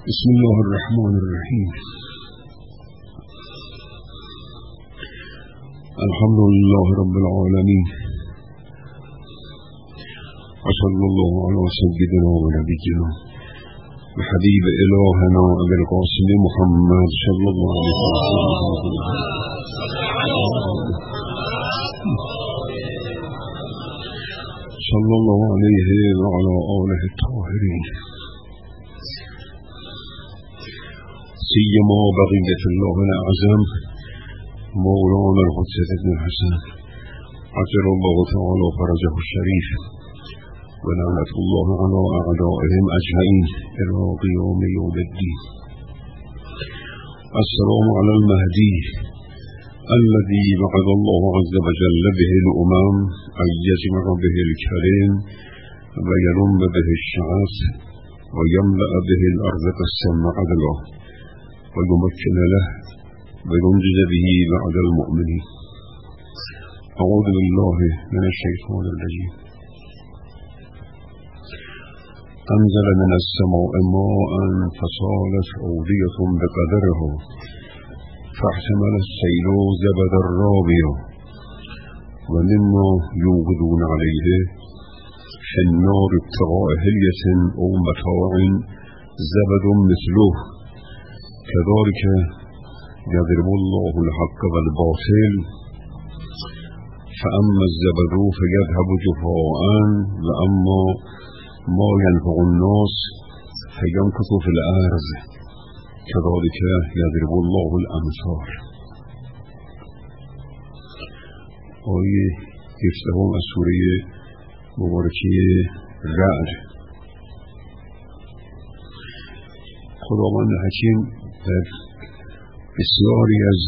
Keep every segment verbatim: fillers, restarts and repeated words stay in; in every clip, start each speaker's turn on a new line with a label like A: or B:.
A: بسم الله الرحمن الرحیم. الحمد لله رب العالمین و صلی الله علی سیدنا و نبینا و حبیب الهنا ابی القاسم محمد صلی الله علیه و صلی الله علیه و علی آله الطاهرین سیما بقیت الله الأعظم مولانا الحجة بن الحسن عجل الله تعالى فرجه الشريف ولعنة الله على أعدائهم أجمعين إلى قيام يوم الدين. السلام على المهدي الذي وعد الله عز وجل به الأمم أن يجمع به الكريم ويلم به الشعث ويملأ به الأرض قسما عدلا ويمكن له وينجز به بعد المؤمنين. أعوذ بالله من الشيطان الرجيم. أنزل من السماء ماء فصالت أودية بقدرها فاحتمل السيل زبدا رابيا ومما يوقدون عليه في النار ابتغاء حلية أو متاع زبد مثله كذلك يضرب الله الحق والباطل فأما الزبد فيذهب جفاء وأما ما ينفع الناس فيمكث في الأرض كذلك يضرب الله الأمثال. آیه هفدهم از سوره مبارکه رعد. خداوند حکیم در بسیاری از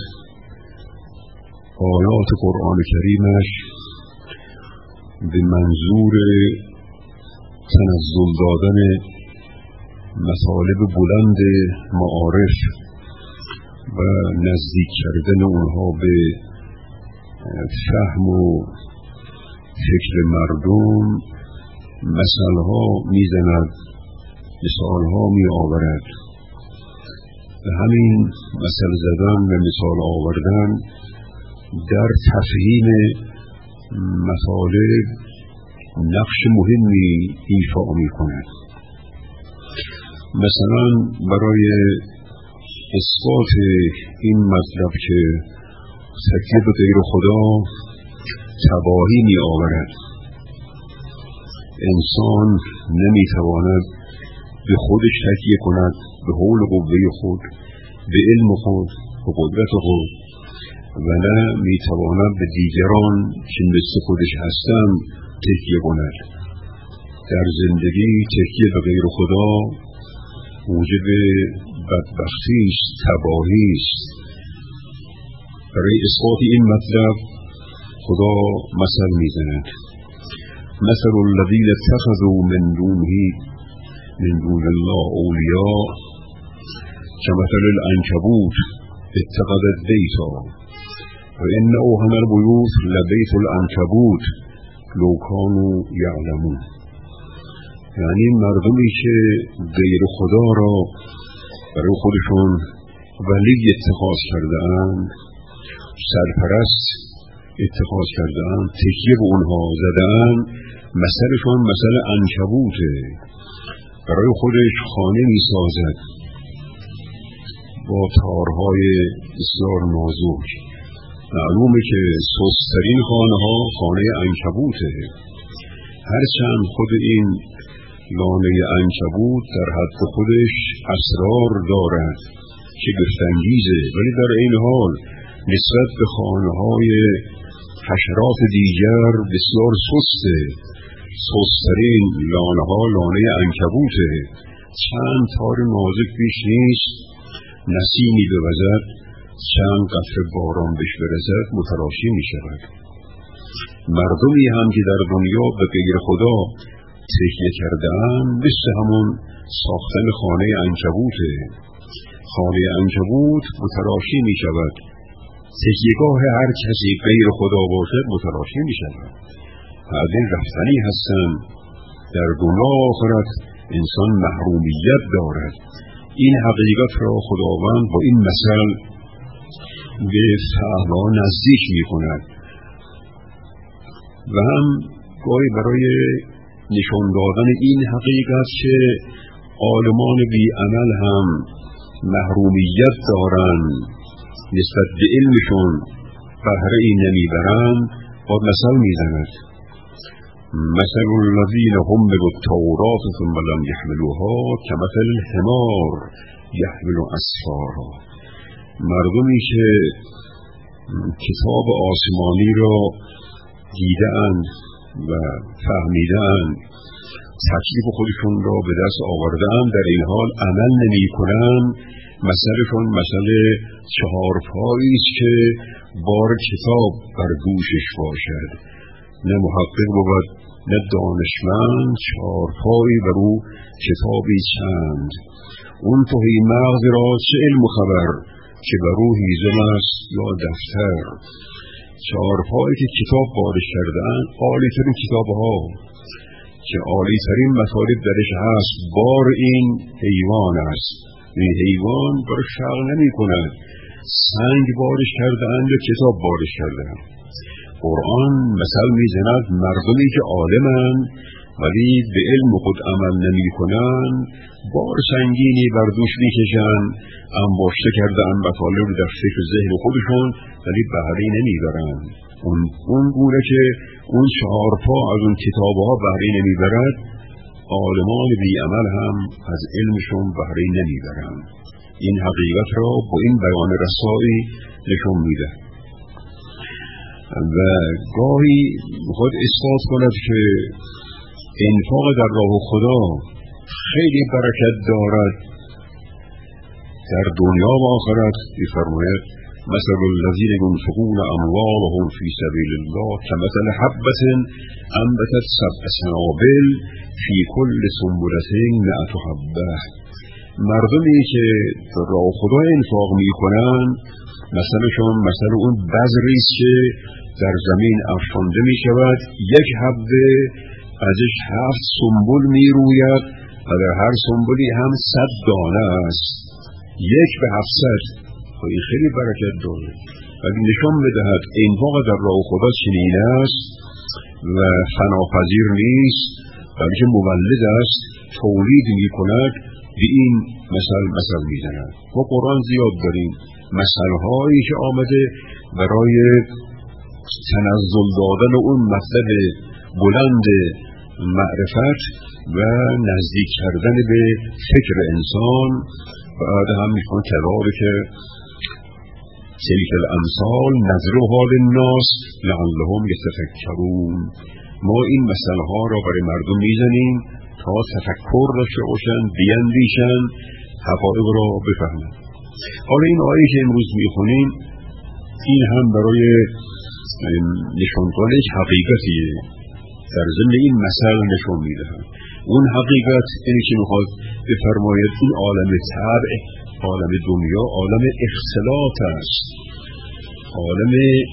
A: آیات قرآن کریمش به منظور تنزل دادن مطالب بلند معارف و نزدیک کردن اونها به فهم و فکر مردم مثالها میزند، مثالها می آورد و همین مثل زدن و مثال آوردن در تفهیم مطالب نقش مهمی ایفا می کند. مثلا برای اثبات این مطلب که تکیه به غیر خدا تباهی می آورد، انسان نمی تواند به خودش تکیه کند، به حول و قوه خود، به علم خود، به قدرت خود، و نه می تواند به دیگران که مثل خودش هستند تکیه کند. در زندگی تکیه به غیر خدا موجب بدبختی است، تباهی است. برای اثبات این مطلب خدا مثل میزند. مثل الذین اتخذوا من دونه من دون الله اولیاء كمثل العنکبوت اتخذت بیتا و ان اوهن البیوت لبیت العنکبوت لو کانوا یعلمون. یعنی مردمی که غیر خدا را برای خودشون ولی اتخاذ کرده اند، سرپرست اتخاذ کرده اند، تکیه به اونها زده اند، مثلشون مثل عنکبوته. برای خودش خانه می سازد با تارهای بسیار نازک. معلومه که سست‌ترین خانه ها خانه عنکبوته. هرچند خود این لانه عنکبوت در حد خودش اسرار دارد که گفت‌انگیزه، ولی در این حال نسبت به خانه های حشرات دیگر بسیار سسته. سست‌ترین لانه ها لانه عنکبوته. چند تار نازک بیش نیست، نسیمی بوزد، چند قطره باران بهش برسد متلاشی می شود. مردمی هم که در دنیا به غیر خدا تکیه کرده اند مثل همون ساختن خانه عنکبوته. خانه عنکبوت متلاشی می شود، تکیهگاه هر کسی غیر خدا باشد متلاشی می شود. از این رفتنی هستند. در دنیا آخرت انسان محرومیت دارد. این حقیقت را خداوند با این مثل به فهم‌ها نزدیک می کند و هم گاهی برای نشان دادن این حقیقت که عالمان بی عمل هم محرومیت دارند، نسبت به علمشون بهره ای نمیبرند، با مثل میزند. مثل الذین حملوا التوراة ثم لم یحملوها کمثل الحمار یحمل اسفارا. مردمی که کتاب آسمانی را دیده‌اند و فهمیده‌اند، تکلیف خودشون را به دست آورده‌اند، در این حال عمل نمی‌کنند، مثلشون مثل چهارپایی است که بار کتاب بر دوشش باشد. نه محقق بود نه دانشمند، چهارپایی بر او کتابی چند. اون توهی مغز را چه علم و خبر که بر او هیزم است یا دفتر. چهارپایی که کتاب بارش کردن، عالی ترین کتاب ها که عالی ترین مطالب درش هست، بار این حیوان است. این حیوان برش فرق نمی کند سنگ بارش کردن یا کتاب بارش کردن. قرآن مثل می زند مردمی که عالمند ولی به علم خود عمل نمی کنند، بار سنگینی بر دوش می کشند، انباشته کردن مطالب در فکر ذهن خودشون ولی بهره نمی برند. اون, اون گونه که اون چهار پا از اون کتابها بهره نمی برد، عالمان بی عمل هم از علمشون بهره نمی برند. این حقیقت را با این بیان رسایی نشون میده و گاهی خود اثبات کند که انفاق در راه خدا خیلی برکت دارد در دنیا و آخرت. می‌فرماید مثل الذین ينفقون اموالهم فی سبیل الله کمثل حبة انبتت سبع سنابل فی کل سنبلة مئة حبة. مردمی که در راه خدا انفاق می‌کنند مثلشون مثل اون بذری است که در زمین افشانده می‌شود، یک حبه ازش هفت سنبل می‌روید و در هر سنبلی هم صد دانه است. یک به هفتصد، این خیلی برکت داره. ولی نشان می‌دهد انفاق در راه خدا چنین است و فناپذیر نیست، بلکه مولد است، تولید می‌کند. به این مثل مثل می‌زند. ما قرآن زیاد داریم مثل‌هایی که آمده برای تنزل دادن اون مطلب بلند معرفت و نزدیک کردن به فکر انسان. بعد هم میخوان کذالک که تلک الامثال نضربها للناس لعلهم یتفکرون. ما این مثلها را برای مردم میزنیم تا تفکر داشته باشند، بیندیشند، حقایق را بفهمند. حالا این آیه که امروز میخونیم این هم برای نشان دادن یک حقیقتیه، در ضمن این مثل نشان میدهد. اون حقیقت اینه که میخواد بفرماید این عالم طبع، عالم دنیا، عالم اختلاط است، عالم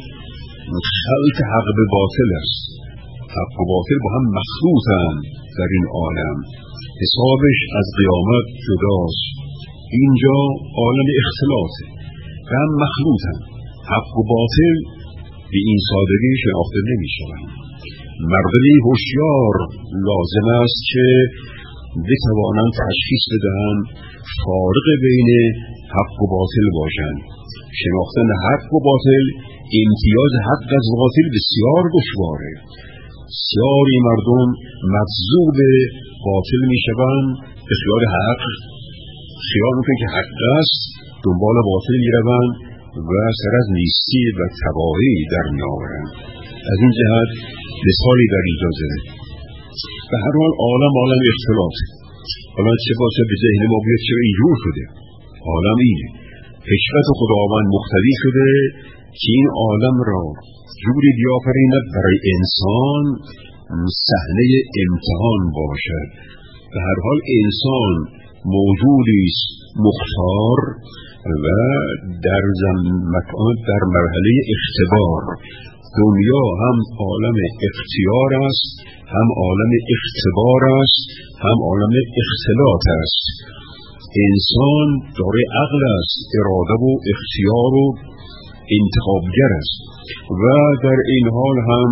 A: خلط حق به باطل است. حق و باطل با هم مخلوطند در این عالم، حسابش از قیامت جداست. اینجا عالم اختلاطه و هم مخلوطند. حق و باطل به این سادگی شناخته نمی شوند. مردمی هوشیار لازم است که بتوانند تشخیص بدهند، فارق بین حق و باطل باشند. شناختن حق و باطل، امتیاز حق از باطل بسیار دشواره. بسیاری مردم مجذوب باطل می شوند، به خیال حق خیال میکنند که حق است، دنبال باطل می روند و سر از نیستی و تباهی در می آورند. از این جهت مثالی در اینجا زده. به هر حال عالم عالم اختلاط. حالا چه باشه به ذهن ما بیاد چرا اینجور شده؟ عالم اینه، حکمت خداوند مقتضی شده که این عالم را جوری بیافریند برای انسان صحنه امتحان باشد. به هر حال انسان موجودی است مختار و در مکان در مرحله اختبار. دنیا هم عالم اختیار است، هم عالم اختبار است، هم عالم اختلاط است. انسان داره عقل است، اراده و اختیار و انتخابگر است و در این حال هم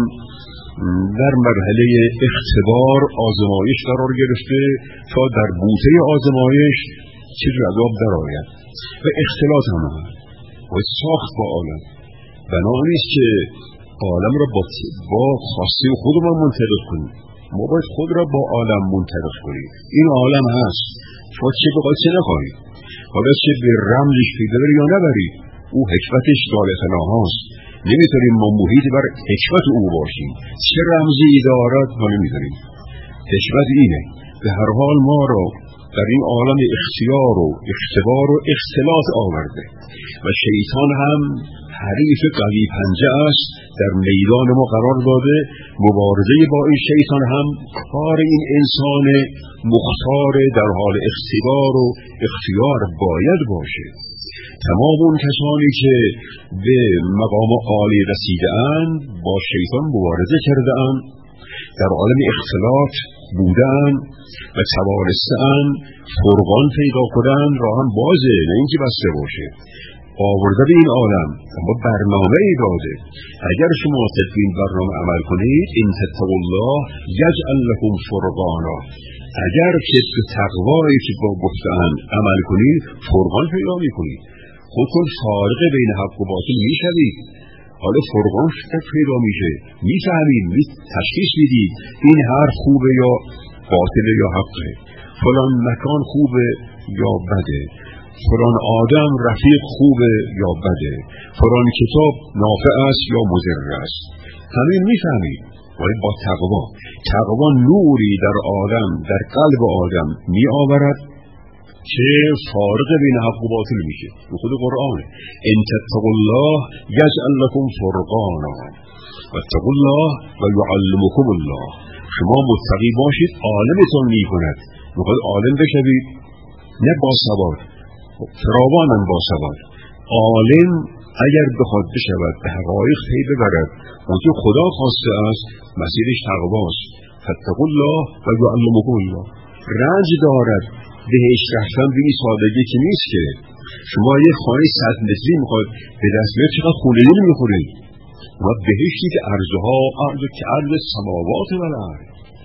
A: در مرحله اختبار آزمایش قرار گرفته تا در بوته آزمایش چیز جواب درآید و اختلاط هم هست و ساخت با عالم. بنابراین که عالم را با, با خواسته خودمان منطبق کنیم. ما باید خود را با عالم منطبق کنیم. این عالم هست، شما چه بخواید چه نخواهید، حالا چه به رمزش پیدا بری یا نبری، او حکمتش دالتنا هاست. نمیتونیم ما محیط بر حکمت او باشیم. چه رمزی دارد ما نمیدونیم. حکمت اینه به هر حال ما را در این عالم اختیار و اختبار و اختلاط آورده و شیطان هم حریف قوی پنجه است، در میدان ما قرار داده. مبارزه با این شیطان هم کار این انسان مختار در حال اختبار و اختیار باید باشه. تمام اون کسانی که به مقام عالی رسیده اند با شیطان مبارزه کرده اند، در عالم اختلاط بودن و توانستن فرقان پیدا کنن، راه هم بازه، نه اینکه بسته باشه. آورده به این عالم اما برنامه ای داده. اگر شما طبق این برنامه عمل کنید، ان تتقوا الله یجعل لکم فرقانا، اگر که به تقوایی که با گفتن عمل کنید فرقان پیدا میکنید، خودتون فارق بین حق و باطل میشوید. حالا فرقان شکل پیدا میشه، میفهمید، می تشخیص میدید این هر خوبه یا باطله یا حقه، فلان مکان خوبه یا بده، فلان آدم رفیق خوبه یا بده، فلان کتاب نافع است یا مضر است. همین میفهمید. ولی با تقوا، تقوا نوری در آدم، در قلب آدم می آورد که فارق بین حق و باطل میشه. به خود قرآن ان تتقوا الله یجعل لکم فرقانا واتقوا الله و یعلمکم الله. شما متقی باشید، عالمتون میکند. میخواد عالم بشوید، نه با سواد، فراوانن با سواد. عالم اگر بخواد بشود، به حقایق پی ببرد، اونجا خدا خواسته است، مسیرش تقواست. فاتقوا الله و یعلمکم الله. رنج دارد بهش رفتن به این سادگی که نیست که شما یه خانه صد متری میخواد به دست بیاد، چقدر خونه دل میخورید. و بهشتی که ارزها ارز که ارز سماوات و الارض،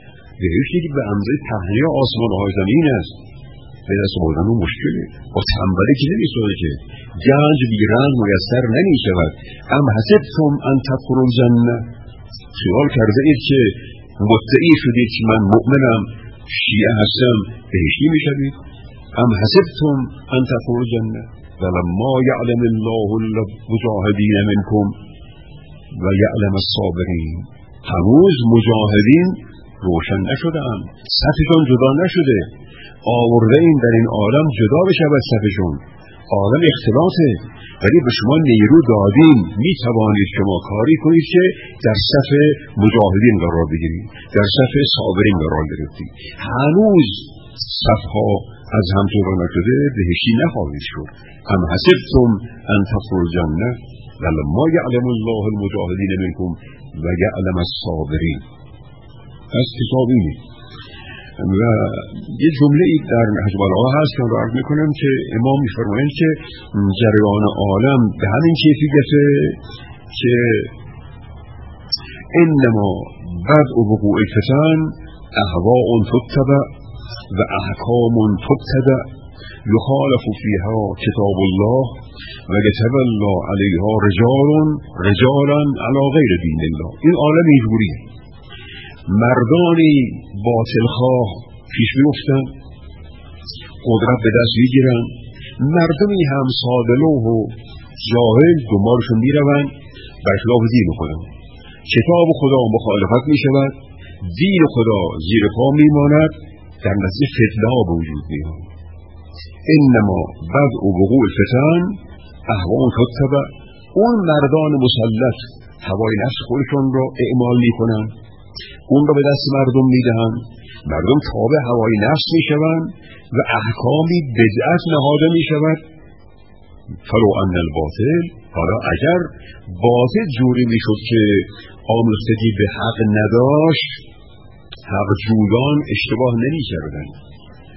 A: بهشتی که به اندازه پهنه آسمان های زمین است. به دست آوردن اون مشکله، با تنبلی که نمیشه که گنج بی رنج میسر نمیشود. ام حسبتم ان تدخلوا الجنه، خیال کرده اید که مدعی شدید که من مؤمنم، شیعه هستم، بهشتی میشوید؟ ام حسبتم ان تدخلوا الجنه ولما یعلم الله المجاهدین منکم و یعلم الصابرین. هنوز مجاهدین روشن نشدند، صفشون جدا نشده. آورده این در این عالم جدا بشود صفشون. عالم اختلاطه، ولی به شما نیرو دادیم، می توانید شما کاری کنید که در صف مجاهدین قرار بگیرید، در صف صابرین قرار گرفتید. هنوز صفها از هم جدا نشده، بهشتی نخواهید شد. ام حسبتم ان تدخلوا الجنه ولما یعلم الله المجاهدین منکم و یعلم الصابرین. از کتاب اینه و یه جمله ای در نهج البلاغه هست که عرض میکنم که امام میفرمایند که جریان عالم به همین کیفیته که انما بدء وقوع الفتن اهواء تتبع و احکام تبتدع یخالف فیها کتاب الله و یتولی علیها رجال رجالا علی غیر دین الله. این عالم اینجوریه، مردانی باطلخواه پیش میافتند، قدرت به دست میگیرند، مردمی هم ساده‌لوح و جاهل دنبالشون میروند، برخلاف دین خدا. کتاب خدا مخالفت میشود، دین خدا زیر پا میماند، در نتیجه فتنه به وجود میاد. انما بدء وقوع الفتن اهواء تتبع. اون مردان مسلط هوای نفس خودشون را اعمال میکنن، اون را به دست مردم میدهن، مردم تابع هوای نفس میشوند و احکامی بدعت نهاده میشود. فلو ان الباطل، حالا اگر باطل جوری میشد که آمیختگی به حق نداشت، حق جویان اشتباه نمیکردند.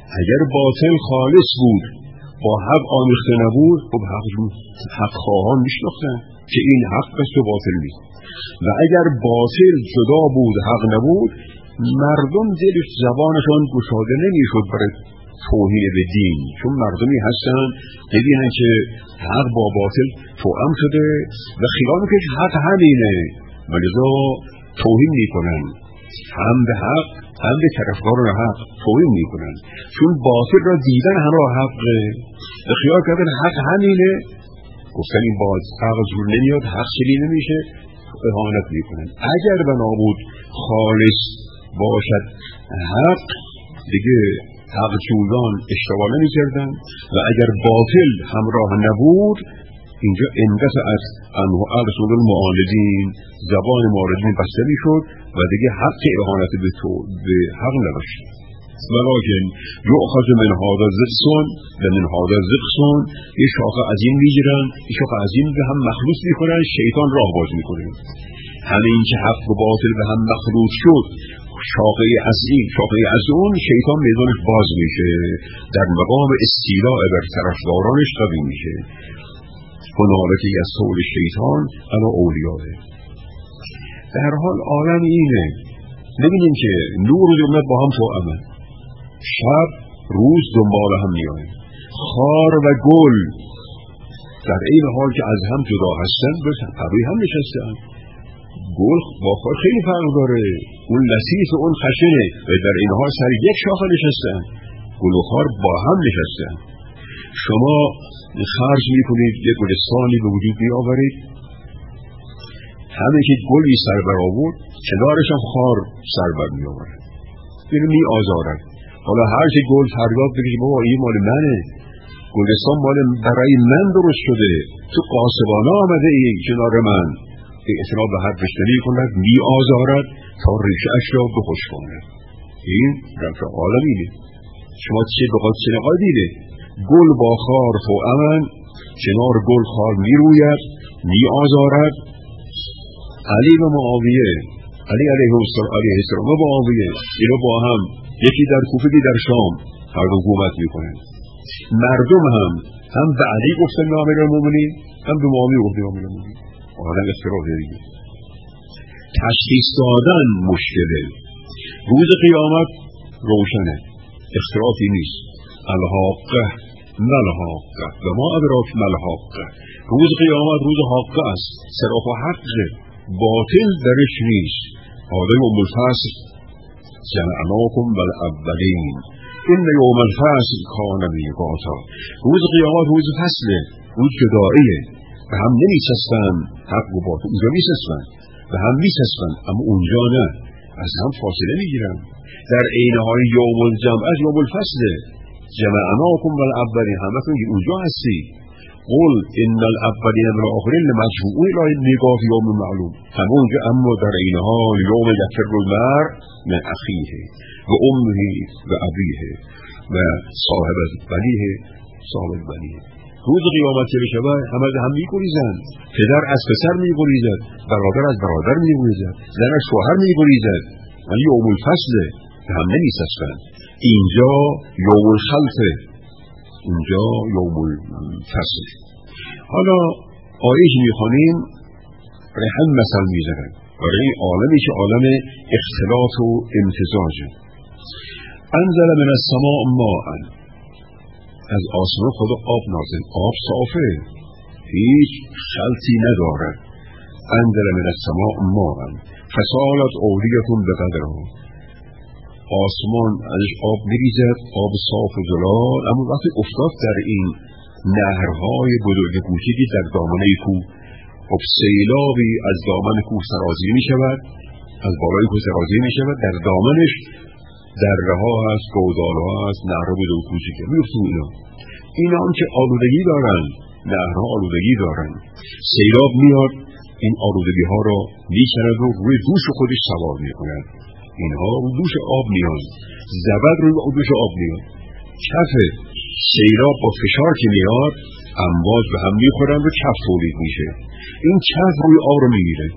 A: اگر باطل خالص بود با حق آمیخته نبود، خب حق حق خواهان میشناختن که این حق است و باطل نیست. و اگر باطل جدا بود حق نبود، مردم دلش زبانشان گشاده نمیشد برای توهین به دین، چون مردمی هستن ببینن که حق با باطل توأم شده و خیال میکنن که حق همینه، ولذا توهین میکنن هم به حق هم به طرفداران حق توهین میکنن، چون باطل را دیدن همراه حقه و خیال کردن حق همینه، گفتن این باز حق زور نمیاد، حق شلی نمیشه، اهانت میکنن. اگر بنابود خالص باشد حق، دیگه حق جویان اشتباه نمی‌کردن و اگر باطل همراه نبود، اینجا انقطع از انه ارسل المعاندین، زبان معاندین بسته میشد و دیگه حق اهانت به تو به حق نداشت. ولکن یؤخذ من هذا زقسون و من هذا زقسون، یه شاخه از این میگیرن، یه شاخه از این به هم مخلوط میکنن، شیطان راه باز میکنه. همین که حق و باطل به هم مخلوط شد، شاخه از این شاخه از اون، شیطان میدانش باز میشه، در مقام استیلاء بر طرفدارانش قوی میشه. هنالک یسول شیطان علی اولیائه. در حال عالم اینه، ببینیم که نور و ظلمت با هم توأمن، شب روز دنبال هم میآیند، خار و گل در این حال که از هم جدا هستن بس طبیعی هم نشستن. گل با خار خیلی فرق داره، اون لطیف و اون خشنه و در این حال سر یک شاخه نشستن. گل و خار با هم نشستن. شما خرج میکنید یک گلستانی به وجود بیاورید، همه که گلی سر بر آورد کنارش هم خار سر بر می آورد، یعنی می آزارد. حالا هر چه گل فریاد بگید بابا این مال منه، گلستان مال برای من درست شده، تو قاسبانه آمده ای کنار من، اعتراف به حرفش نمی کند، می آزارد تا ریشه اش را بخشکاند. این رفت عالمینه. شما چه بقید چه نقای دیده، گل با خار توأمن، کنار گل خار می روید، می آزارد. علی و معاویه، علی علیه السلام و معاویه، اینا با هم یکی در کوفه دی در شام هر دو حکومت میکنن. مردم هم هم به علی گفتن امیرالمومنین، هم به معاویه گفتن امیرالمومنین. آدم اختلاف دیگه. تشخیص دادن مشکله. روز قیامت روشنه، اختلافی نیست. الحاقه ملحاقه و ما ادراک ملحاقه. روز قیامت روز حاقه است، صراف و حقه، باطل درش نیست. آدم ام الفصل جمعناکم بالاولین این یوم الفصل کان میقاتا. روز قیامت روز فصله، روز جداییه، به هم نمیچسبن حق و باطل، اونجا میچسبن به هم میچسبن، اما اونجا نه، از هم فاصله میگیرن. در عین حال یوم الجمع از یوم الفصله، جمعناکم بالاولین، همتون اونجا هستی. قل ان الاولین والاخرین لمجموعون الی میقات یوم معلوم، هم اونجا، اما در عین حال یوم یفر المرء من اخیه و امه و ابیه و صاحب بنیه صاحب بنیه. روز قیامت که بشه همه هم میگریزند، پدر از پسر میگریزد، برادر از برادر میگریزد، زن از شوهر میگریزد، ولی یوم الفصله که هم نمیچسبند. اینجا یوم الخلفه، اینجا یوم الفصل. حالا آیه میخوانیم برای هم مثل میزنن، برای این عالمی که عالم اختلاط و امتزاجه. انزل من السماء ماء، از آسمان خدا آب نازل، آب صافه، هیچ خلطی ندارد. انزل من السماء ماء فسالت اولیتون بقدرها، آسمان ازش آب میریزد، آب صاف و زلال، اما وقتی افتاد در این نهرهای بزرگ کوچیکی در دامنه کوه، خب سیلابی از دامن کوه سرازیر می شود، از بالای کوه سرازیر می شود، در دامنش دره ها هست، گودال ها هست، نهر بزرگ کوچیکه میفتون. اینا اینا هم که آلودگی دارن، نهرها آلودگی دارن، سیلاب میاد این آلودگی ها را میکند و روی دوش خودش سوار میکند. اینها رو دوش آب میاد، زبد روی دوش آب میاد، کف سیلاب با فشار که میاد امواج به هم میخورند و کف تولید میشه. این کف روی آب رو میگیره،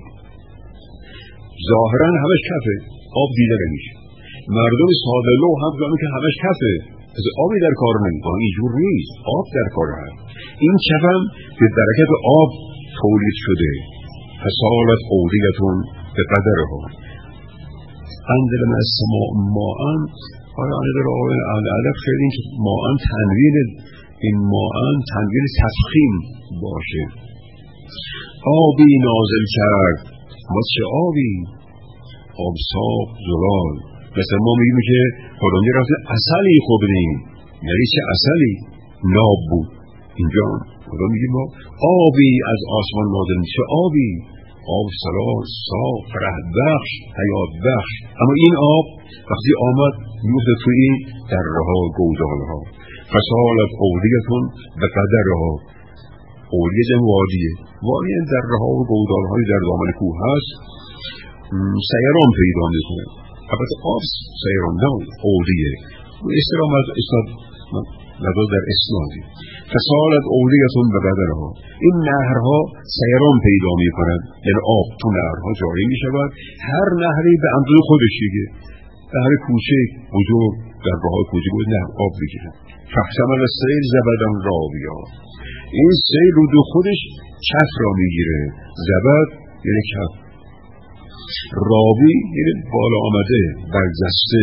A: ظاهرا همش کفه، آب دیده نمیشه. مردم ساده لو هم زمین که همش کفه، از آبی در کار نمیکنه، اینجور نیست، آب در کار هست. این کف هم به برکت آب تولید شده. فسالت اودیتون به قدرها انزل من السماء ماء. حالا در آقای العدب خیلی این که ماء تنوین، این ماء تنوین تفخیم باشه. آبی نازل کرد. ما چه آبی؟ آب صاف زلال. مثلا ما میگیم که فلانی رفته عسلی خوردیم، یعنی چه عسلی؟ ناب بود. اینجا خدا میگیم ما آبی از آسمان نازل. چه آبی؟ آب سلال، صاف، فرح بخش، حیات بخش. اما این آب وقتی آمد میفته توی این دره ها، گودال ها. فسالت اودیتون به قدرها. اودیه جمع وادیه. وادی این دره ها و گودال های در دامن کوه هست، سیران پیدا میکنه. البته آب سیران نه، اودیه. استرام از اسناد لذا در اسنادی. فسالت اودیتون به قدرها. این نهرها سیران پیدا می کنند، یعنی آب تو نهرها جاری می شود. هر نهری به اندازه خودش دیگه، نهر کوچک بزرگ در راه کوچک بود نهر آب بگیرن. فاحتمل السیل زبدا راویا. این سیل رو دو خودش کف را میگیره. زبد یعنی کف، راوی یعنی بالا آمده، برجسته.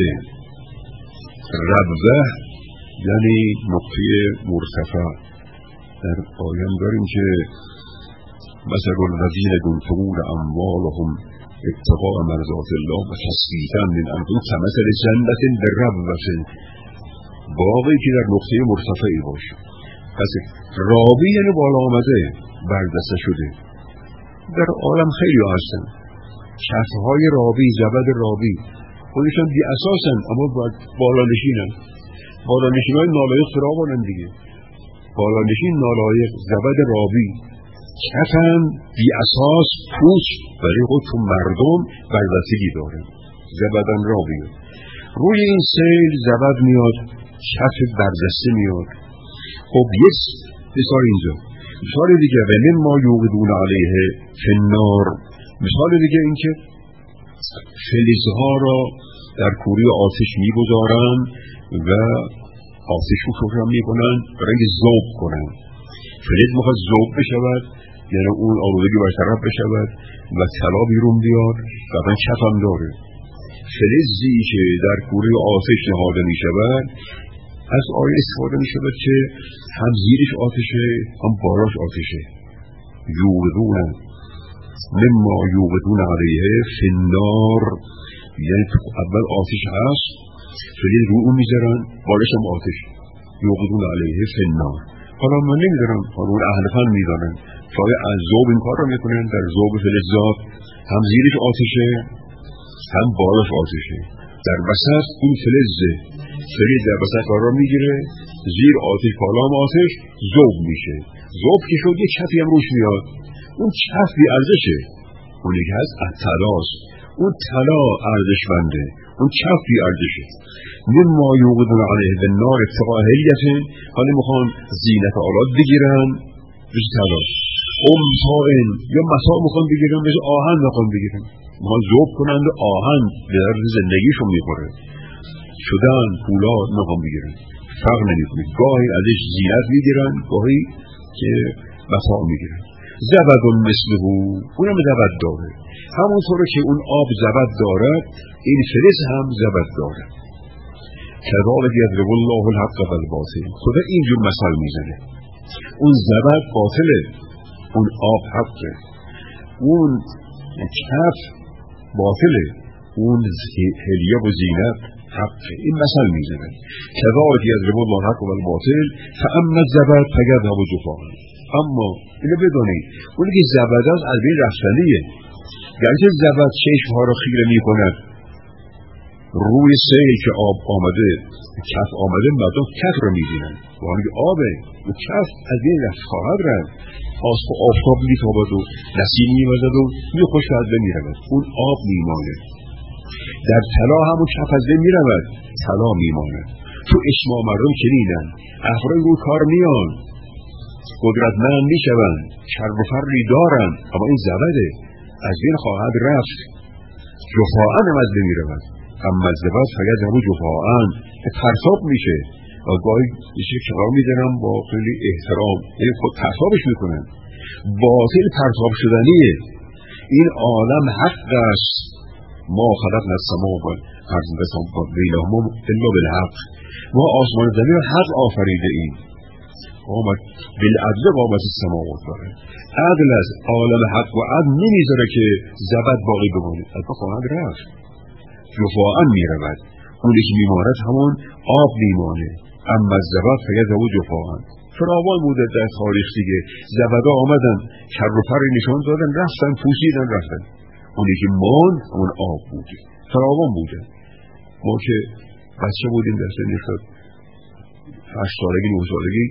A: ربوه یعنی نقطه مرتفع. در آیه داریم که مثل الذین ينفقون اموالهم ابتغاء مرضات الله و تثبیتا من انفسهم کمثل جنة بربوة، باغی که در نقطه مرتفعی باشه. پس راوی یعنی بالا آمده، برجسته شده. در عالم خیلی هستن کفهای راوی، زبد راوی، خودشان بی اساسن اما بالا نشینن. بالا نشین های نالایق خرابانن دیگه. بالا نشین نالایق، زبد راوی، کفن بی اساس، پوچ، ولی خود تو مردم برجستگی داره. زبدن راوی. روی این سیل زبد میاد، کف برجسته میاد. خب یک مثال اینجا. مثال دیگه و مما یوقدون علیه فی النار. مثال دیگه این که فلزها را در کوره آتش میگذارن و آتش رو فکرم میکنن برای اینکه ذوب کنن. فلز میخواد ذوب بشود، یعنی اون آلودگی برطرف بشود و طلا بیرون بیاد. بعدا کف هم داره. فلزی که در کوره آتش نهاده میشود از آیه استفاده میشود که هم زیرش آتشه هم بالاش آتشه. یوقدون مما یوقدون علیه فی النار، یعنی اول آتش هست، فلز رو اون میذارن، بالش هم آتش. یوقدون علیه فی النار. حالا من نمیذارم، حالا اون اهل فن میذارن شاید از ذوب این کار رو میکنن. در ذوب فلزات هم زیرش آتشه هم بالاش آتشه. در وسط اون فلزه، فلز در وسط قرار میگیره، زیر آتش بالا هم آتش، ذوب میشه. ذوب که شد یک کفی هم روش میاد. اون کف بی ارزشه. اون یکی هست طلاست. اون طلا ارزشمنده، اون کف بی ارزشه. مما یوقدون علیه فی النار ابتغاء حلیة. حالا میخوان زینت آلات بگیرن مثل طلا. امتاعن یا متاع میخوان بگیرن مثل آهن میخوان بگیرن. میخوان ذوب کنند و آهن به درد زندگیشون میخوره. شدن پولاد میخوان بگیرن، فرق نمیکنه. گاهی ازش زینت میگیرن، گاهی که متاع میگیرن. زبد مثله، اونم زبد داره. همونطور که اون آب زبد دارد، این فلز هم زبد دارد. کذالک یضرب الله الحق والباطل. خدا اینجور مثال میزنه. اون زبد باطله، اون آب حقه. اون کف باطله، اون هلیه و زینت حقه. این مثال میزنه. کذالک یضرب الله الحق والباطل فاما الزبد فیذهب جفاء. اما اینو بدونید اونی که زبد است از بین رفتنیه. گرچه زبد چشمها رو خیره میکند، روی سیل که آب آمده، کف آمده، مردم کف رو میبینن. وانی که آبه و کف از بین رفت خواهد رفت. آسف و آفتاب میتابد و نسیم میوزد و یه خوش از بین میرود. اون آب میمانه. در طلا همون کف از بین میرود، طلا میمانه. تو اجماع مردم چنینن. افراد روی کار میان، قدرتمند میشوند، شر و فری دارن، اما این زبده از بین خواهد رفت. جفاءن هم از بین میرود. اما زبد فیذهب جفاءن، پرتاب میشه. و گاهی بشه کنار میزنم با خیلی احترام، یعنی خود پرتابش میکنن. باطل پرتاب شدنیه. این عالم حق است، ما خلقنا السماء والارض بینهما الا بالحق. ما آسمان زمین حق آفریده ایم. قامت بالعدل قامت السماوات داره. عدل از عالم حق و عدل نمیذاره که زبد باقی بمونه. البته خواهد رفت، جفاء میرود. اونی که میماند همون آب میمانه. اما زبد فیذهب جفاء. فراوان بوده در تاریخ دیگه، زبدا آمدن کر و فر نشان دادن، رفتن پوسیدن رفتن. اونی که ماند اون آب بوده، فراوان بوده. ما که بچه بودیم در سن شد هشت سالگی نه سالگی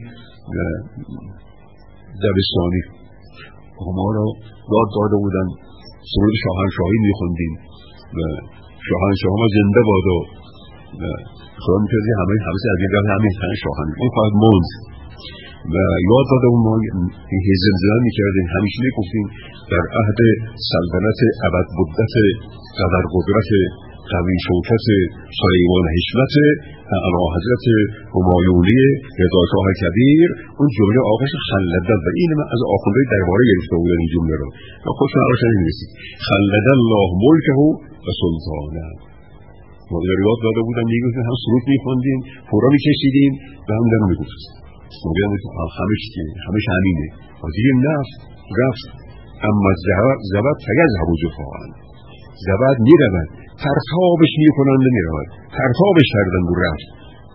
A: دبستانی ما را داد داده بودن، سرود شاهنشاهی میخوندیم و شاهنشاه ما زنده بادا و خدا میکردی همه همسه از این رفت همین تن شاهن این فقط موند و یاد داده بود. ما هزم زدن میکردیم، همیشه میگفتیم در عهد سلطنت ابد مدت قدر قدرت قوی شوکت سلیمان حشمت اعلی حضرت همایونی رضا شاه کبیر، اون جمله آقاش خلد و این من از آخونده درباره گرفته بودن این جمله رو و خودشون علاش نمیرسید. خلد الله ملکه و سلطانه. ما در یاد داده بودن میگفتیم، هم سرود میخوندیم، پورا میکشیدیم و هم در میگفتیم موقعی همه چیه همه همینه و دیگه نفت رفت. اما زبد فیذهب جفاء. زبد میرود، پرتابش میکنند میرود، پرتابش کردن و رفت.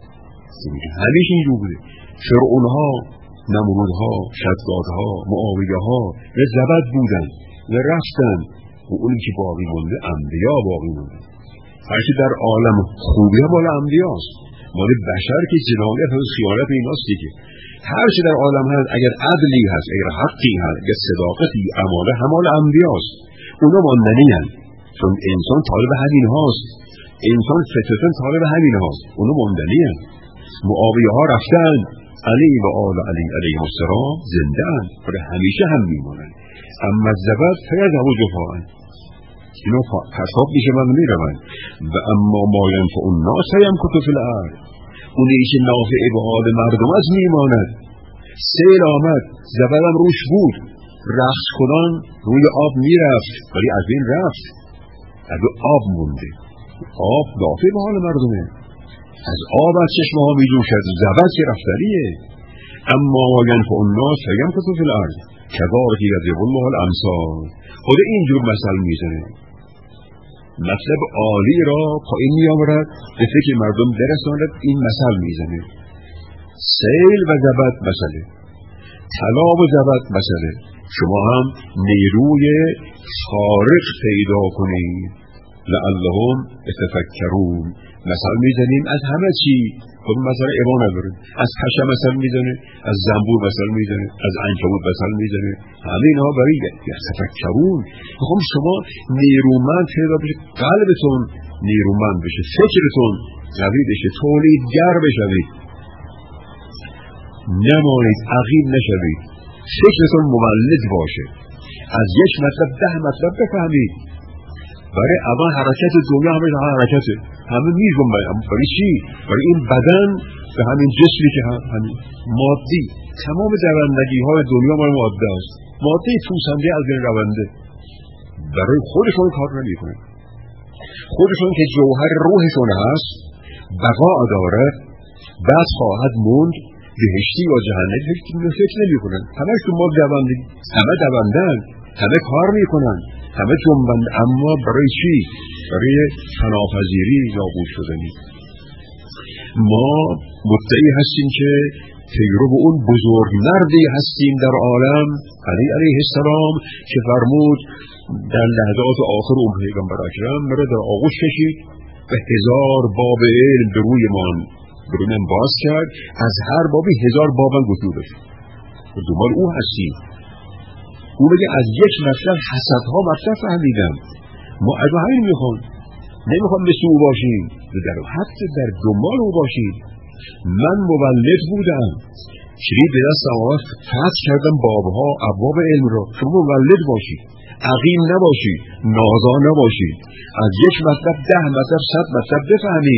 A: همیشه اینجور بوده. فرعونها، نمرودها، شدادها، معاویه ها و زبد بودن و رفتن و اونی که باقی مونده انبیا باقی مونده. هرچی در عالم خوبی مال انبیاست، مال بشر که جنایت و خیانت ایناست دیگه. هرچی در عالم هست اگر عدلی هست، اگر حقی هست، اگر صداقتی، امانه همال انبیاست. اونا ماندنی هست چون انسان طالب همین هاست، انسان فطرتاً طالب همین هاست، اونا ماندنی هست. معاویه ها رفتن، علی و آل علی علیهم السلام زنده اند و همیشه هم میمونن. اما زبد فیذهب جفاء. اینا پرتاب میشه و میروند. و اما ما ینفع الناس فیمکث فی الارض. اونی که نافع به حال مردم از میماند. سیل آمد، زبدم روش بود، رقص کنان روی آب میرفت ولی از این رفت، از آب مونده. آب نافع به حال مردمه، از آب از چشمه ها میجوشد، زبد که رفتنیه. اما ما ینفع الناس فیمکث فی الارض کذالک یضرب الله الامثال. خود اینجور مثل میزنه، مطلب عالی را پایین میآورد به فکر مردم برساند. این مثل میزنه. سیل و زبد مسئله، طلا و زبد مسئله. شما هم نیروی خارق پیدا کنید لعلهم یتفکرون. مثل میزنیم از همه چی. خب مثلا ابا نداره، از پشه مثل میزنه، از زنبور مثل میزنه، از عنکبوت مثل میزنه. همه اینها برای یتفکرون. میخوام شما نیرومند پیدا بشه، قلبتون نیرومند بشه، فکرتون قوی بشه، تولیدگر بشوید، نمانید عقیم نشوید، فکرتون مولد باشه، از یک مطلب ده مطلب بفهمید. برای اول حرکت دنیا همه حرکته، همه میجنبه. برای چی؟ برای این بدن به همین جسمی که همین مادی، تمام دوندگی های دنیا مال ماده است، ماده پوسنده از این رونده. برای خودشون کار نمیکنه. خودشون که جوهر روحشون هست، بقا دارد، بعد خواهد موند، بهشتی و جهنم فکر نمیکنن. همه شما دونده، همه دوندن، همه کار میکنن، همه جنبند. اما برای چی؟ برای فناپذیری یا بود شدنی. ما مدعی هستیم که پیرو به اون بزرگ مردی هستیم در عالم، علی علیه السلام، که فرمود در لحظات آخر اون پیغمبر اکرم مرا در آغوش کشید و هزار باب علم به روی من به روی من باز کرد. از هر بابی هزار بابم گشوده داشت. دنبال او هستیم. او بگه از یک مطلب حسدها مطلب فهمیدم. ما از همین میخوام، نمیخوام مثل او باشیم، در حتی در دنبال او باشیم. من مولد بودم، کلید به دست آمد، فتح کردم بابها ابواب علم را. شما مولد باشید، عقیم نباشید، نازا نباشید، از یک مطلب ده مطلب صد مطلب بفهمید.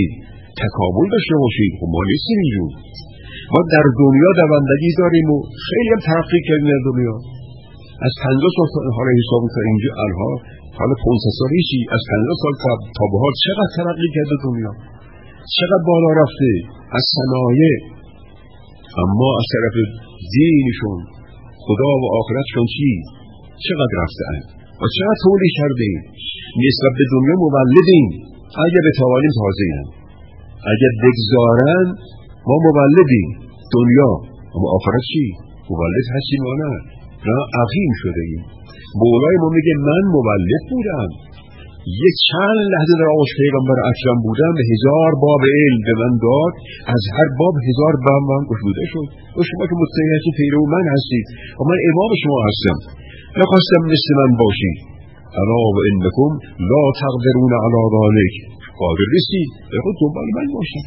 A: تکامل داشته باشید. خب ما نیستیم اینجور. ما در دنیا دوندگی داریم و خیلی هم ترقی کردیم در دنیا. از پنجاه سال حالا حساب می‌کنیم اینجا الها حالا پانصد سالیشی از پنجاه سال تا به حال چقدر ترقی کرده دنیا، چقدر بالا رفته از صنایع. اما از طرف دینشون، خدا و آخرتشون چی؟ چقدر رفته اند و چقدر تولید کرده ایم. نسبت به دنیا مولدیم. اگر بتوانیم تازه ایم، اگر بگذارن ما مولدیم دنیا، اما آخرت چی؟ مولد هستیم و نه؟ نه عقیم شده ایم. مولای ما میگه من مولد بودم، یک چند لحظه در آغوش پیغمبر اکرم بودم، هزار باب علم به من داد، از هر باب هزار باب من گشوده شد. و شما که مطمئن هستید پیرو من هستید و من امام شما هستم، نخواستم مثل من باشید. الا و انکم لا تقدرون علی ذلک، قادر نیستید خود دنبال من باشید.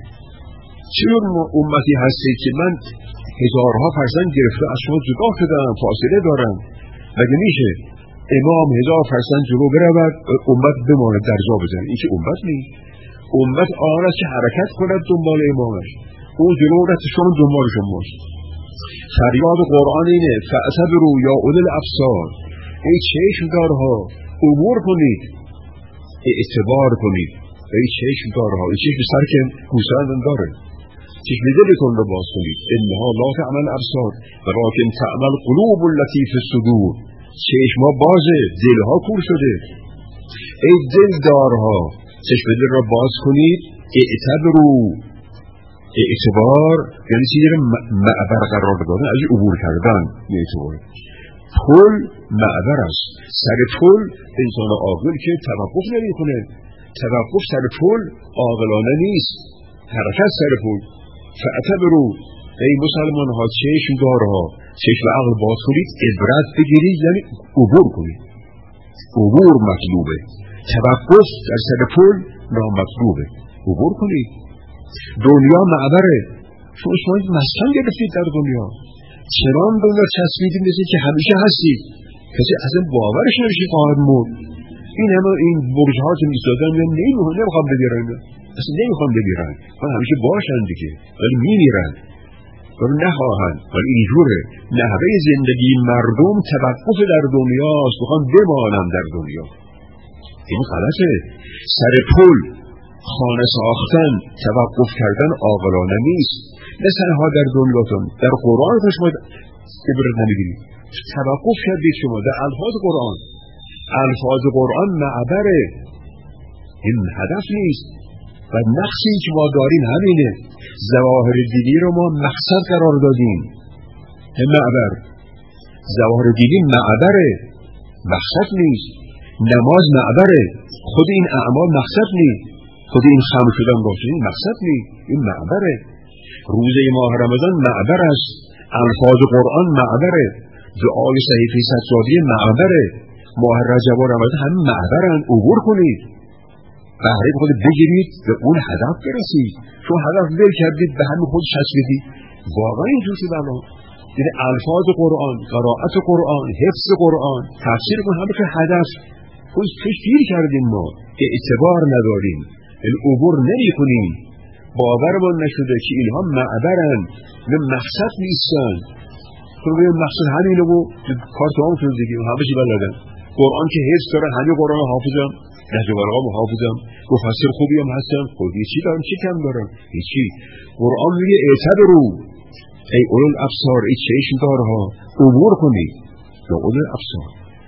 A: چون امتی هستید که من هزارها فرزند گرفته از شما جدا شدم، فاصله دارم. مگه میشه امام هزار فرسنگ جلو برود امت بماند در جا بزنه؟ این که امت نیست. امت آن است که حرکت کند دنبال امامش، اون جلو رفت شما دنبال شماست. فریاد قرآن اینه فاعتبروا یا اولی الابصار، ای چشمدارها امور کنید، اعتبار کنید. ای چشمدارها، ای چشم سر که گوسفند داره، چشم دلتون رو باز کنید. انها لا تعمل ابصار ولکن تعمل قلوب التي فی الصدور. چشما بازه، دلها کور شده. ای دلدارها چشم دل را باز کنید. اعتبروا، اعتبار یعنی چیزی رو معبر قرار دادن، از عبور کردن. اعتبار پل معبر است. سر پل انسان عاقل که توقف نمی‌کنه، توقف سر پل عاقلانه نیست، حرکت سر پل. فاعتبروا، ای مسلمان ها چشم دارها چشم عقل باز کنید، عبرت بگیرید یعنی عبور کنید. عبور مطلوبه، توقف در سر پل نامطلوبه. عبور کنید. دنیا معبره. شما شما مسکن گرفتید در دنیا، چنان دنیا چسبیدید مثل که همیشه هستید، کسی اصلا باورش نمیشه خواهد مرد. این همه این برج ها که میسازن نمیخوام نمیخوام بگیرن، اصلا نمیخوام بگیرن، من همیشه باشن دیگه، ولی میمیرن ولی نخواهن. ولی اینجوره نحوه زندگی مردم توقف در دنیاست، بخوام بمانم در دنیا. این غلطه. سر پل خانه ساختن، توقف کردن عاقلانه نیست. نه سرها در دنیاتون، در قرآن شما عبرت نمیگیرید، توقف کردید شما در الفاظ قرآن. الفاظ قرآن معبره، این هدف نیست. و نقصی که ما داریم همینه، ظواهر دینی رو ما مقصد قرار دادیم، هم معبر. ظواهر دینی معبره، مقصد نیست. نماز معبره، خود این اعمال مقصد نیست. خود این خمر شدن باشه این مقصد نیست، این معبره. روزه ماه رمضان معبر است، الفاظ قرآن معبره، دعای صحیفه سجادی معبره، ماه رجب و رمضان همین معبرن. عبور کنید، بهره خود بگیرید، به اون هدف برسید. چون هدف ول کردید به همین خود چسبیدید. واقعا اینجور شده الان. یعنی الفاظ قرآن، قرائت قرآن، حفظ قرآن، تفسیر قرآن همه که هدف خود توش گیر کردیم. ما اعتبار نداریم، یعنی عبور نمی کنیم. باورمان نشده که اینها معبرن، نه مقصد نیستن. تو بگیم مقصد همینه و کار تمام شد دیگه، همه چی بلدن. قرآن که حفظ داره، همه قرآن حافظم، نهج البلاغه محافظم، مفسر خوبی هم هستم. خود چی دارم، چی کم دارم؟ هیچی. قرآن میگه اعتبروا، ای اولو الابصار، ای چشمدارها عبور کنید. یا اولو الابصار.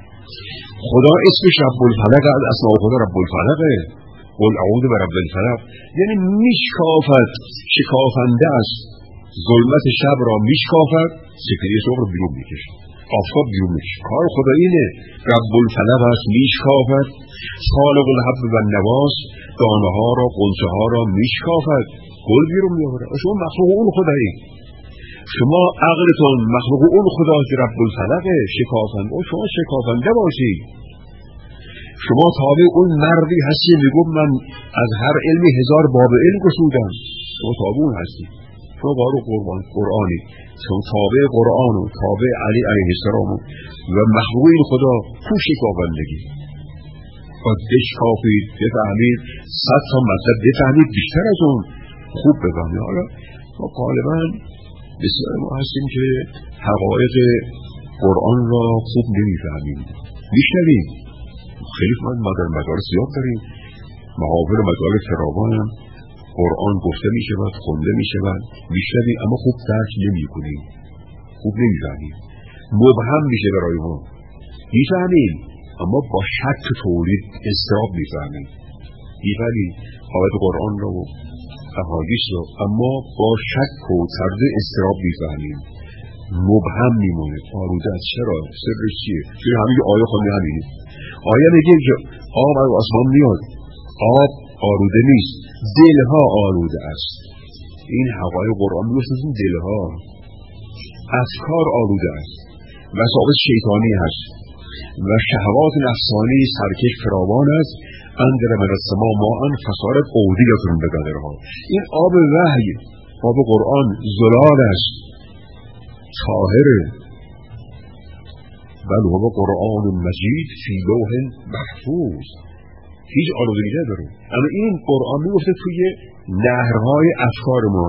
A: خدا اسمش رب الفلق، از اسماء خدا رب الفلقه. قل اعوذ برب الفلق یعنی میشکافد، شکافنده است. ظلمت شب را میشکافد، سپیده صبح را بیرون میکشد، آفتاب بیرون میکشد. کار خدا اینه. رب الفلق است، میشکافد. خالق الحب و النواس، دانه ها را، غنچه ها را میشکافد، گل بیرون میآورد. شما مخلوق اون خدایی، شما عقلتون مخلوق اون خدا که رب الفلقه، شکافنده. و شما شکافنده باشید. شما تابع اون مردی هستی میگم من از هر علمی هزار باب علم گشودم. شما تابع اون هستی، شما بارو قرآن قرآنی، شما تابع قرآن و تابع علی علیه السلام و مخلوق این خدا. تو شکافندگی با بشکافید بفهمید صد تا مطلب بفهمید بیشتر از اون خوب بفهمید. حالا ما غالبا بسیار ما هستیم که حقایق قرآن را خوب نمیفهمیم. میشنویم خیلی ما در مدارس زیاد داریم، محافل و مدارس فراوان هم قرآن گفته می شود، خونده می شود، میشنویم اما خوب درک نمی کنیم، خوب نمیفهمیم، مبهم میشه برای ما. میفهمیم اما با شک تولید اضطراب میفهمیم. میفهمیم آیات قرآن را و احادیث را اما با شک و طرز اضطراب میفهمیم، مبهم میمونه. آلوده از چرا؟ سرش چیه؟ چون همین آیه خونده همینه. آیه میگه که آب از آسمان میاد، آب آلوده نیست، دلها آلوده است. این حقایق قرآن میگه این دلها، افکار آلوده است، وساوس شیطانی هست و شهوات نفسانی سرکش فراوان است. انزل من السماء ماء فصارت اودیة بقدرها. این آب وحی، آب قرآن زلال است، طاهره، بل هو قرآن مجید فی لوح محفوظ، هیچ آلودگی نداره. اما این قرآن میگفته توی نهرهای افکار ما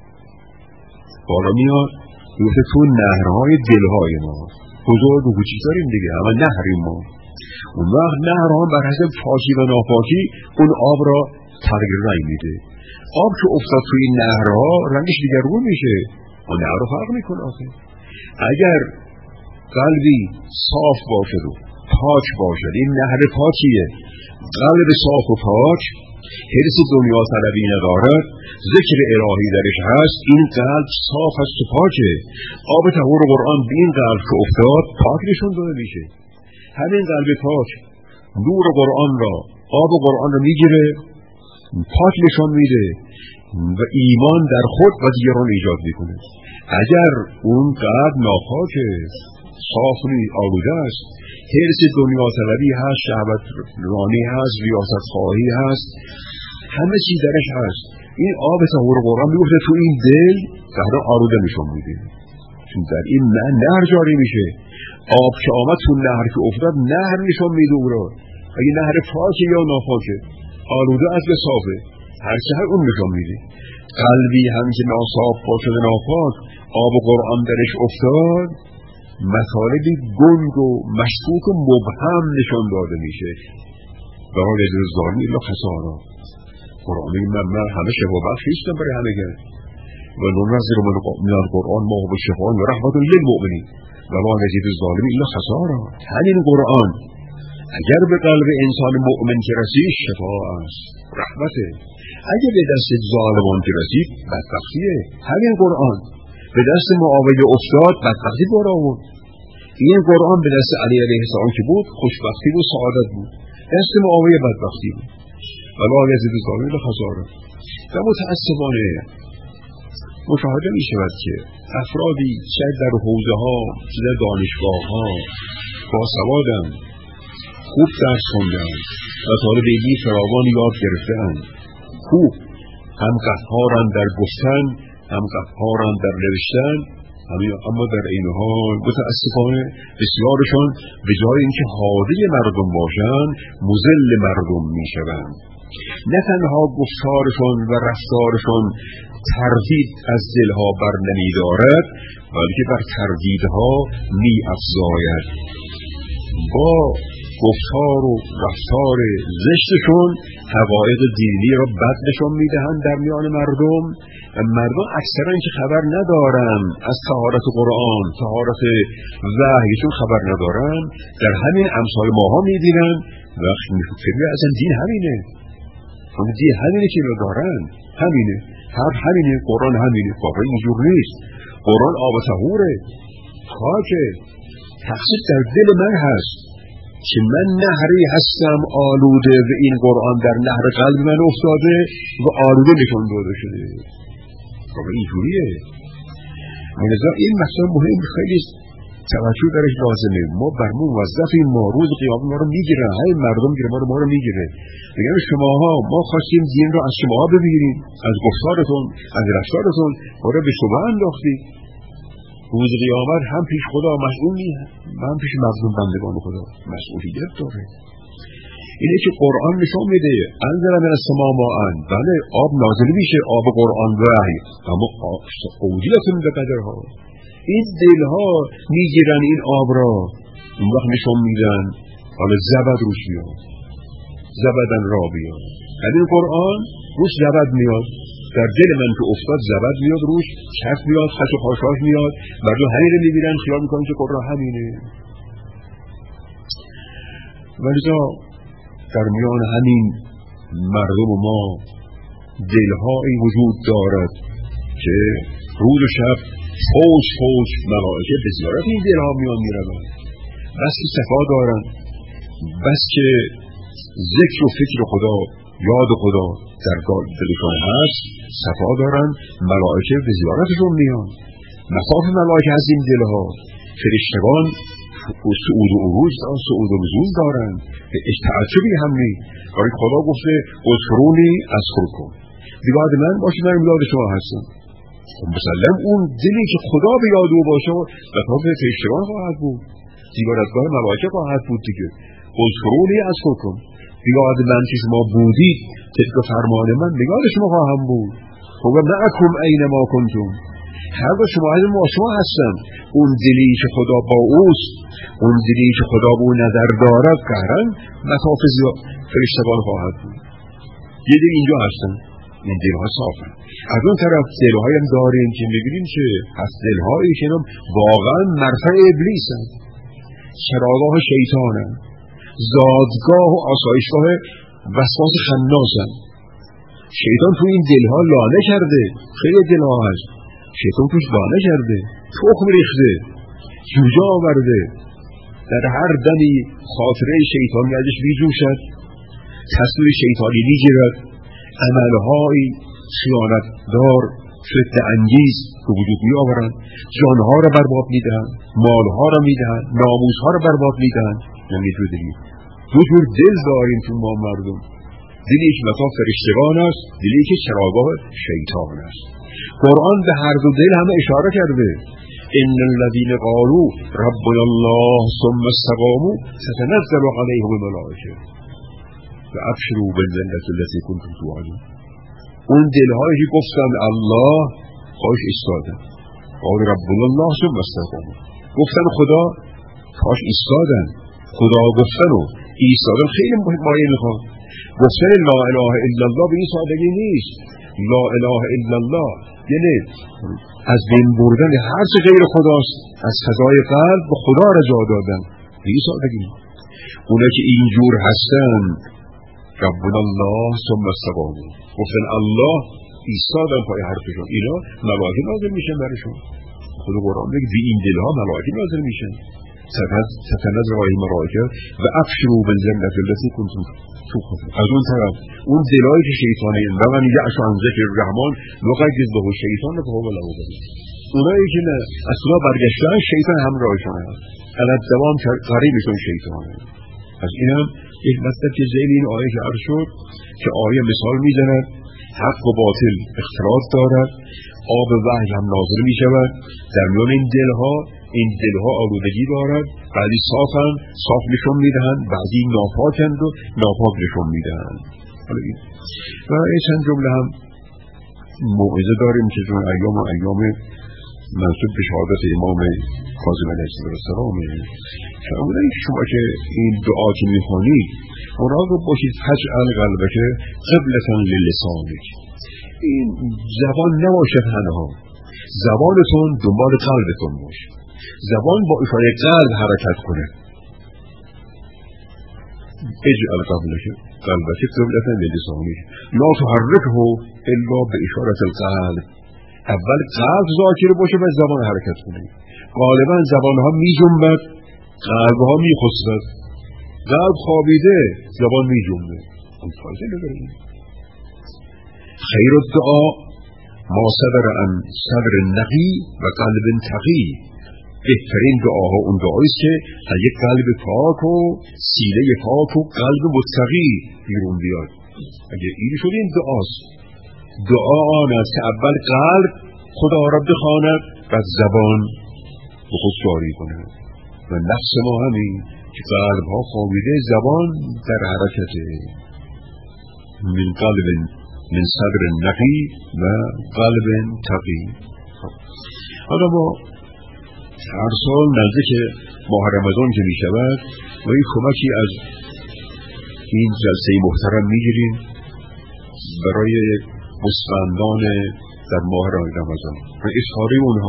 A: بالا میاد، میگفته توی نهرهای دلهای ما بزرگ و کوچیک داریم دیگه، اما نهریم ما. اون وقت نهرها بر حسب پاکی و ناپاکی اون آب را تغییر رنگ میده. آب که افتاد توی نهرها رنگش دیگرگون میشه، اون نهر رو فرق میکنه. آخه اگر قلبی صاف باشد و پاک باشد، این نهر پاکیه، قلب صاف و پاک، حرص دنیا طلبی ندارد، ذکر الهی درش هست، این قلب صاف هست و پاکه. آب طهور قرآن به این قلب که افتاد پاک نشون داده میشه. همین قلب پاک نور قرآن را، آب قرآن را میگیره، پاک نشان میده و ایمان در خود و دیگران ایجاد میکنه. اگر اون قلب ناپاکه، صاف نیست، آلوده است، حرص دنیا طلبی هست، شهوت رانی هست، ریاست خواهی هست، همه چیز درش هست، این آب طهور قرآن میگفته تو این دل در آلوده نشان میده. چون در این نهر جاری میشه. آب که آمد تو نهر که افتاد نهر نشان میده او را، اگه نهر پاکه یا ناپاکه، آلوده از به صافه، هر چه هر اون نشان میده. قلبی هم که ناصاف باشد ناپاک، آب قرآن درش افتاد، مطالبی گنگ و مشکوک و مبهم نشان داده میشه. برای اجاز ظالمی الا خسارا. قرآن میگه من, من همه شفا بخش نیستم برای همه گه و ننزل من القرآن ما هو شفاء و رحمت للمؤمنین و ما نزید الظالمین الا خسارا. همین قرآن اگر به قلب انسان مؤمن که رسید شفا است، رحمته. اگر به دست ظالمان که رسید بدبختیه. همین قرآن به دست معاویه افتاد بدبختی بار آورد. این قرآن به دست علی علیه السلام که بود خوشبختی و سعادت بود، دست معاویه بدبختی بود. ولی یزید الظالمین الا خسارا. و متاسفانه مشاهده می شود که افرادی چه در حوزه ها چه در دانشگاه ها با سوادن، خوب درس خوندن و طالب علمی فراوان یاد گرفتن، خوب هم قهارن در گفتن هم قهارن در نوشتن، اما در این حال متاسفانه بسیارشان به جای اینکه هادی مردم باشند مذل مردم می شوند. نه تنها گفتارشان و رفتارشان تردید از دلها بر نمی دارد بلکه بر تردیدها می افزاید. با گفتار و رفتار زشتشون حقایق دینی را بد نشان می دهند در میان مردم و مردم اکثرا که خبر ندارن از طهارت قرآن، طهارت وحیشون خبر ندارن، در همین امثال ماها می بینن و فکر اصلا دین همینه، اون دین همینه که دارن، همینه، هر همینه، قرآن همینه. واقعا اینجور نیست. قرآن آب طهوره، پاکه. تقصیر در دل من هست که من نهری هستم آلوده و این قرآن در نهر قلب من افتاده و آلوده نشان داده شده. واقعا اینجوریه. لذا این مثلا مهم، خیلی توجه درش لازمه. ما بر ما موظفیم، ما روز قیامت ما رو میگیره، همین مردم میگیره، ما رو ما رو میگیره. میگن شماها ما خواستیم دین رو از شماها ببینیم، از گفتارتون، از رفتارتون، ما رو به شما انداختیم. روز قیامت هم پیش خدا مسئول نیست، هم پیش مظلوم بندگان خدا مسئولیت داره. اینه که قرآن نشون میده انزل من السماء ماء، بله آب نازل میشه، آب قرآن وحی، اما اوجیتون به قدرها. این دلها میگیرن این آب را، اون وقت نشون میدن حالا زبد روش میاد، زبدن را بیاد. این قرآن روش زبد میاد، در دل من که افتاد زبد میاد روش، چرخ میاد، خش و خاشاش میاد، مردم همین رو میبینن خیال میکنن که قرآن همینه. ولذا در میان همین مردم ما دلهایی وجود دارد که روز و شب فوج فوج ملائکه به زیارت این دلها میان میروند، بس که صفا دارن، بس که ذکر و فکر خدا، یاد خدا در دلشان هست، صفا دارن، ملائکه به زیارتشون میان. مصاف ملائکه از این دلها، فرشتگان صعود و عروج دارن، صعود و نزول دارن، تعجبی هم نیست. ولی خدا گفته اذکرونی اذکرکم، یاد من باشید من یاد شما هستم. مسلم اون دلی که خدا به یاد او باشه مصاف فرشتگان خواهد بود، زیارتگاه ملائکه خواهد بود دیگه. اذکرونی اذکرکم، یاد من که شما بودید طبق فرمان من یاد شما خواهم بود. و معکم اینما کنتم، هر دو شما از ما شما هستن. اون دلی که خدا با اوست، اون دلی که خدا با او نظر دارد قهرن مصاف فرشتگان خواهد بود. یه دل اینجا هستن، این دلها صافن. از اون طرف دلهای هم داریم که میبینیم که هست دلهایی که واقعا مرفع ابلیس هست، چراگاه شیطان هست، زادگاه و آسایشگاه وسواس خناس هست. شیطان تو این دلها لانه کرده، خیلی دلها هست شیطان توش لانه کرده، تخم ریخته، جوجه آورده. در هر دمی خاطره شیطانی ازش میجوشد، تصویر شیطانی میگیرد، عملهای خیانتدار فتنه انگیز به وجود می آورند، جانها را برباد میدهند، مالها را میدهند، ناموسها را برباد میدهند. یعنی دو دلی، دو جور دل داریم تو ما مردم. دلی که مصاف فرشتگان است، دلی که چراگاه شیطان است. قرآن به هر دو دل همه اشاره کرده. ان الذين قالوا ربنا الله ثم استقاموا تتنزل عليهم الملائكه فابشروا بالجنه التي كنتم توعدون. اون دلهایی که گفتن الله خواهش ایستادن، قال ربنا الله ثم استقاموا، گفتن خدا خواهش ایستادن، خدا گفتن و ایستادن خیلی مایه میخواد. گفتن لا اله الا الله به این سادگی نیست. لا اله الا الله یعنی از بین بردن هر چه غیر خداست، از فضای قلب به خدا رجا دادن. به این سادگی اونا که اینجور هستن ربنا الله ثم استقاموا، گفتن الله ایستادن پای حرفشون، اینا ملائکه نازل میشن برشون. خدا قرآن میگه بی این دلها ملائکه نازل میشن. تتنزل عليهم الملائکه و ابشروا بالجنة التي كنتم توعدون. از اون طرف اون دلایی که شیطانی ومن یعش عن ذکر الرحمن نقید له الشیطان فهو له قرین، اونایی که نه از خدا برگشتن شیطان همراهشون هست، علت دوام قریبشون شیطانه. از این هم یک مطلب که ذیل این آیه که عرض شد که آیه مثال میزند حق و باطل اختلاط دارد، آب وحی هم نازل می شود در میان این دلها. این دلها آلودگی دارد، بعضی صافن صاف نشون میدهند، بعضی ناپاکند و ناپاک نشون میدهند. حالا این و این چند جمله هم موعظه داریم که جون ایام و ایام منصوب به شهادت امام کاظم علیه السلام فرمودن که شما که این دعا که میخوانید مراقب باشید فجعل قلبک قبلة للسانک، این زبان نباشه تنها، زبانتون دنبال قلبتون باشه، زبان با اشاره قلب حرکت کنه. اجعل قبلک قلبک قبلة للسانک لا تحرکه الا به اشارت القلب. اول قلب ذاکر باشه و زبان حرکت کنه. غالبا زبان ها می جنبد، قلب ها می خسبد. قلب خوابیده، زبان می جنبه. اون فایده نداره. خیر الدعا ما صدر عن صدر نقی و قلب تقی. بهترین دعاها اون دعاییست که از یک قلب پاک و سینه پاک و قلب متقی بیرون بیاد. اگه این شد این دعاست. دعا آن است که اول قلب خدا را بخواند و زبان به خود جاری کند. و نفس ما همین که قلب ها خوابیده، زبان در حرکته. من قلب من صدر نقی و قلب تقی. حالا ما هر سال نزدیک ماه رمضان که می شود و این کمکی از این جلسه محترم می گیریم برای مستمندان در ماه رمضان و اظهاری اونها،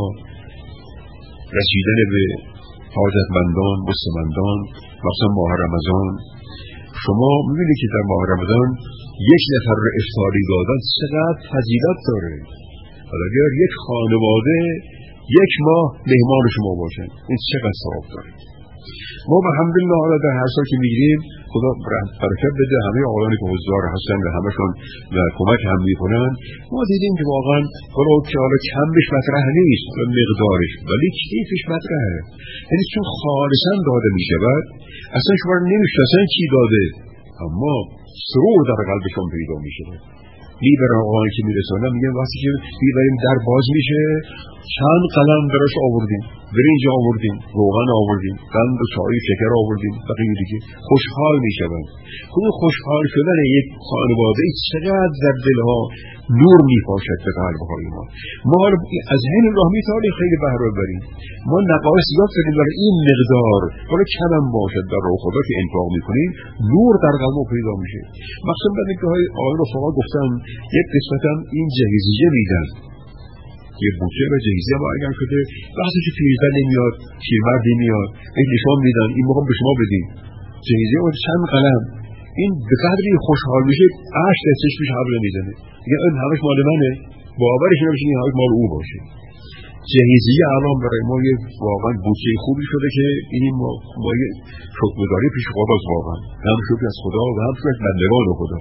A: رسیدن به حاجتمندان، مستمندان مثلا ماه رمضان. شما می‌بینید که در ماه رمضان یک نفر رو افطاری دادن چقدر فضیلت داره. حالا اگر یک خانواده یک ماه مهمان شما باشن این چقدر ثواب داره. ما الحمدلله حالا در هر سال که میگیریم خدا برکت بده همه آقایانی که حضار هستن و همشون و کمک هم میکنن، ما دیدیم که واقعا حالا که حالا کمش مطرح نیست مقدارش، ولی کیفش مطرحه. یعنی چون خالصا داده میشود اصلا شما نمیشناسن کی داده، اما سرور در قلبشون پیدا میشود. میبرن آقایان که میرسانن میگن وقتی که میبریم در باز میشه چند قلم براش آوردیم، برنج آوردیم، روغن آوردیم، قند و چای شکر آوردیم، بقیه دیگه خوشحال میشون. اون خوشحال شدن یک خانواده چقدر در دلها نور میپاشد به قلبهای ما. ما از همین راه میتونیم خیلی بهره ببریم. ما نقایص یاد کردیم برای این مقدار حالا کمم باشد در راه خدا که انفاق میکنیم نور در قلب پیدا میشه. مخصوصا بعد که های آقای رفقا گفتن یک قسمتم این جهیزیه میدن، یه بوچه و جهیزیه ما اگر شده وقتی که پیرزن نمیاد پیرمردی میاد این نشان میدن این مقام به شما بدیم جهیزیه و چند قلم. این به قدری خوشحال میشه عشق دستش میشه حبل میزنه دیگه این همش مال منه، باورش نمیشه این همش مال او باشه. جهیزیه الان برای ما یه واقعا بوچه خوبی شده که این ما, ما یه شکرگزاری پیش خداست، واقعا هم شکر از خدا و هم شکر از بندگان خدا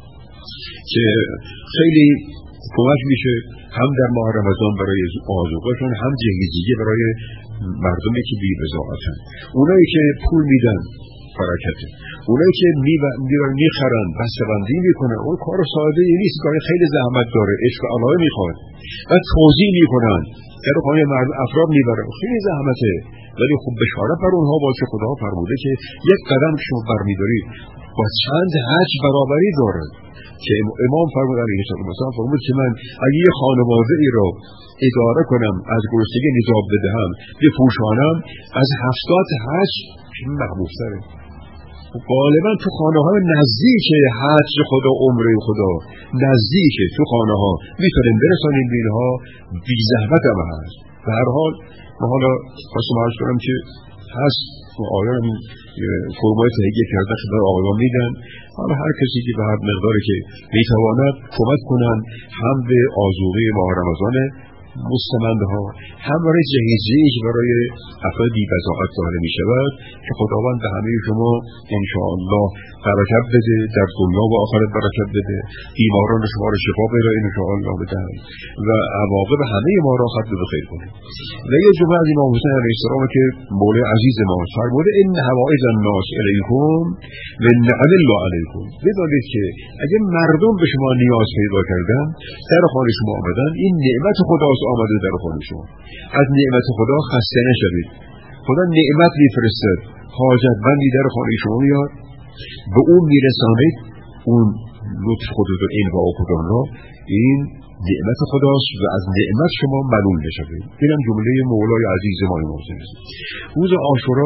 A: که خیلی کمک میشه هم در ماه رمضان برای آذوقهشون، هم جهیزیه برای مردمی که بی بضاعتن. اونایی که پول میدن برکته، اونایی که میبرن میخرن بسته‌بندی میکنن اون کار ساده نیست، کار خیلی زحمت داره، عشق الهی میخواد و توضیح میکنن در خانه مردم افراد میبرن خیلی زحمته، ولی خب بشارت بر اونها باشه. خدا فرموده که یک قدم شما برمیداری با چند حج برابری داره که امام فرمود علیه السلام مثلا فرمود که من اگه یه خانواده ای رو اداره کنم از گرسنگی نجات بدهم بپوشانم از هفتاد حج مقبول‌تره. غالبا تو خانه های نزدیک حج خدا عمره خدا نزدیک تو خانه ها میتونیم برسانیم به اینها بی زحمت هم هست. به هر حال ما حالا خواستم عرض کنم که هست آیان فرمای تهیه کرده خدمت آقایان میدن. حالا هر کسی که به هر مقداری که میتواند کمک کنن هم به آذوقه ماه رمضان مستمندها هم برای جهیزیه برای افراد بی بضاعت داده می شود که خداوند به همه شما انشاءالله برکت بده، در دنیا و آخرت برکت بده، بیماران شما را شفا بده انشاءالله بدهد و عواقب همه ما را ختم به خیر کنه. و یه جمله از امام حسین علیه السلام که مولای عزیز ما فرموده ان حوائج الناس الیکم و نعم الله علیکم، بدانید که اگه مردم به شما نیاز پیدا کردن در خانه شما آمدن این نعمت خداست آمده در خانه شما. از نعمت خدا خسته نشوید. خدا نعمت میفرستد، حاجتمندی در خانه شما میاد به اون میرسانید، اون لطف خدا و انواع خدا را، این نعمت خداست و از نعمت شما ملول نشوید. اینم جمله مولای عزیز ما امام حسین است. روز عاشورا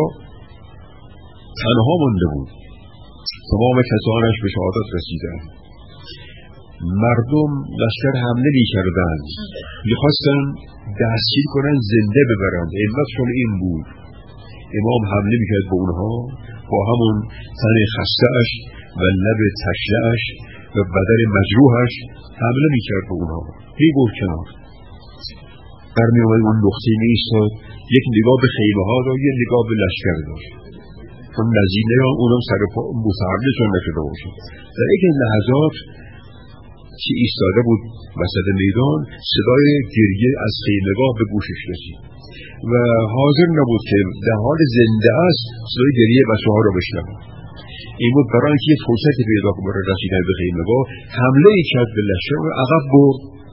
A: تنها مانده بود، تمام کسانش به شهادت رسیدند. مردم لشکر حمله می کردند، میخواستن دستگیر کنن زنده ببرند، علتشون این بود. امام حمله میکرد به اونها با همون تن خسته‌اش و لب تشنه‌اش و بدن مجروحش حمله میکرد به اونها، میبرد کنار، برمی آمد اون نقطه میایستاد، یک نگاه به خیمه ها داشت، یک نگاه به لشکر داشت، چون نزدیک نیام اونم سر پا متحرکشون نشده باشه. در یک لحظات که ایستاده بود وسط میدان صدای گریه از خیمه‌گاه به گوشش رسید و حاضر نبود که در حال زنده است صدای گریه بچه‌ها را بشنوه. این بود برای اینکه یه فرصتی پیدا کنه برای رسیدن به خیمه‌گاه حمله ای کرد به لشکر و عقب برد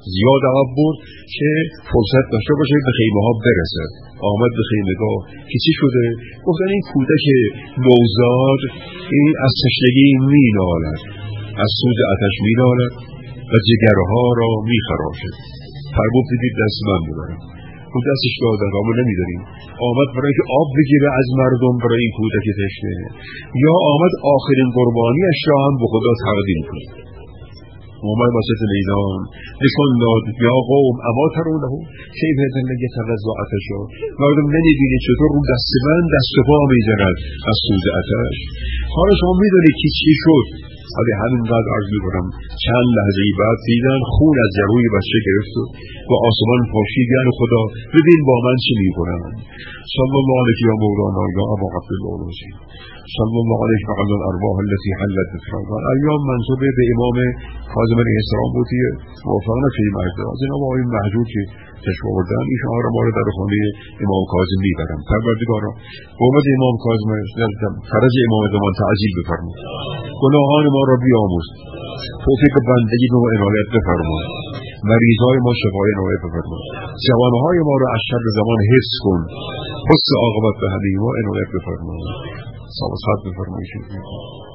A: زیاد عقب برد که فرصت داشته باشه به خیمه ها برسد. آمد به خیمه‌گاه که چی شده؟ گفتن این کودک نوزاد این از تشنگی می‌نالد، از سوز آتش می‌نالد و جگرها را می‌خراشد. فرمود بدید دست من ببرم. اون دستش دادن را ما نمی‌داریم. آمد برای که آب بگیره از مردم برای این کودک تشنه، یا آمد آخرین قربانیش را هم به خدا تقدیم کنه. اومد وسط میدان نشان داد یا قوم اما ترونه کیف هدن یتغذا عطشا، مردم نمی‌بینید چطور رو دست من دست پا می‌زند از سوز آتش؟ حالا شما می‌دونید که چی شد. ولی همینقدر عرض می‌کنم چند لحظه بعد دیدن خون از جروی بچه گرفت و آسمان پاشید. یعنی خدا ببین با من چی می‌کنن. صلی الله علیه یا مولانا یا ابا عبدالله صلی الله علیه و علی الارواح التي حلت بفرمان. ایام منصوب به امام کاظم علیه السلام بودی موافق نشدیم مجده از جناب آقای محجوب که تشریف آوردن این شعار ما رو در خانه امام کاظم میبرم. پروردگارا قومت امام کاظم فرج امام زمان تعجیل بفرما، گناهان ما را بیامرز، توفیق بندگی به ما عنایت بفرما، مریضای ما شفای عنایت بفرما، جوانهای ما را از شر زمان حفظ کن، حسن عاقبت به همه ما عنایت بفرما. صلوات بفرمایید.